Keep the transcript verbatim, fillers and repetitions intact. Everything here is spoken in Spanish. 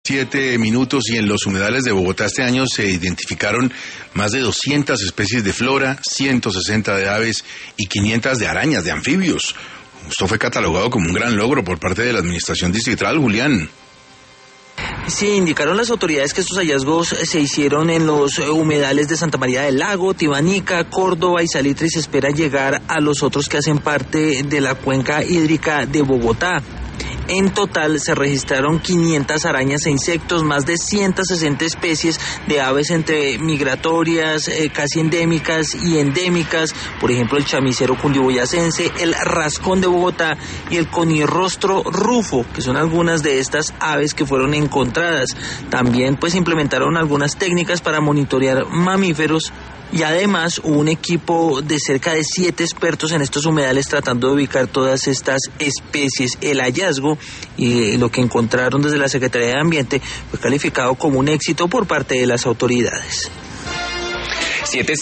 Siete minutos y en los humedales de Bogotá este año se identificaron más de doscientas especies de flora, ciento sesenta de aves y quinientas de arañas, de anfibios. Esto fue catalogado como un gran logro por parte de la administración distrital, Julián. Sí, indicaron las autoridades que estos hallazgos se hicieron en los humedales de Santa María del Lago, Tibanica, Córdoba y Salitre, y se espera llegar a los otros que hacen parte de la cuenca hídrica de Bogotá. En total se registraron quinientas arañas e insectos, más de ciento sesenta especies de aves entre migratorias, eh, casi endémicas y endémicas, por ejemplo el chamisero cundiboyacense, el rascón de Bogotá y el conirrostro rufo, que son algunas de estas aves que fueron encontradas. También pues implementaron algunas técnicas para monitorear mamíferos. Y además hubo un equipo de cerca de siete expertos en estos humedales tratando de ubicar todas estas especies. El hallazgo y lo que encontraron desde la Secretaría de Ambiente fue calificado como un éxito por parte de las autoridades. Siete